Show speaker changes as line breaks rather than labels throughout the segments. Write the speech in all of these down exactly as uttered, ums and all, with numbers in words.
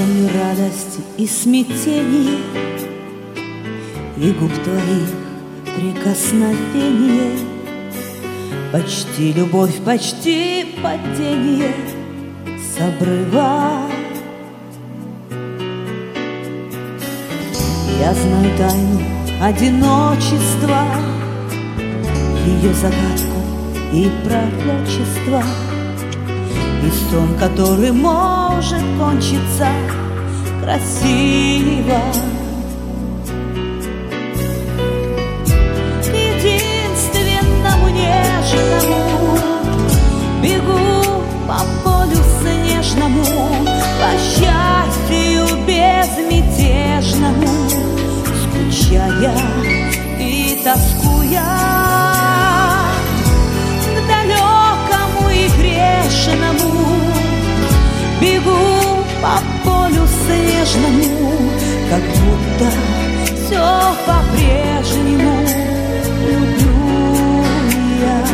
помню радость и смятение, и губ твоих прикосновение, почти любовь, почти падение с обрыва. Я знаю тайну одиночества, ее загадку и пророчество, и сон, который может кончиться красиво. К единственному нежному бегу по полю снежному, по счастью безмятежному, скучая и тоскуя. К далекому и грешному бегу по полю снежному, как будто все по-прежнему люблю я.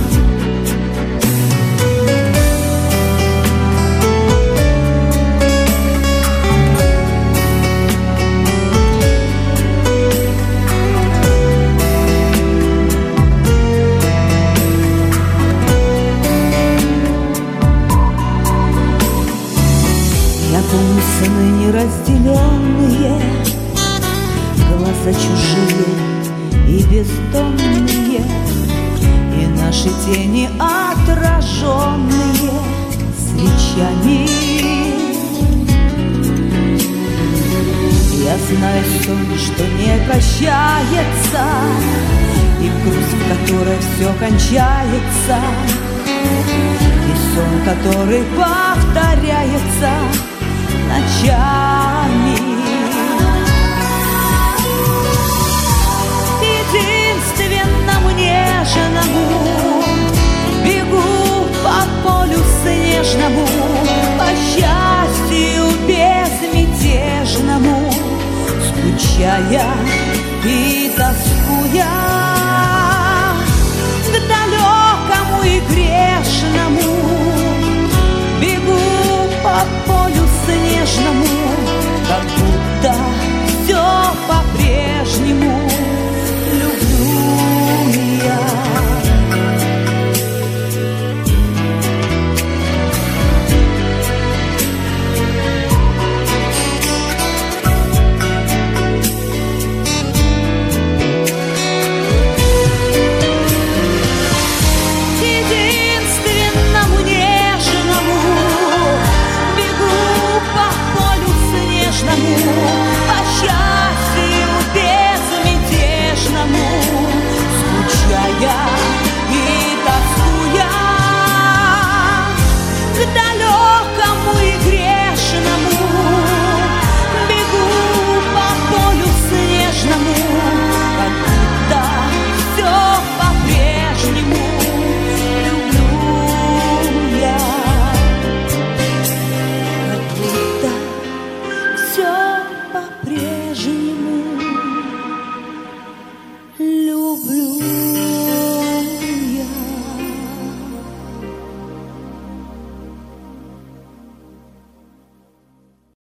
Помню сны неразделенные, глаза чужие и бездомные, и наши тени отраженные свечами. Я знаю сон, что не прощается, и грусть, в которой все кончается, и сон, который повторяется ночами. К единственному нежному бегу по полю снежному, по счастью безмятежному, скучая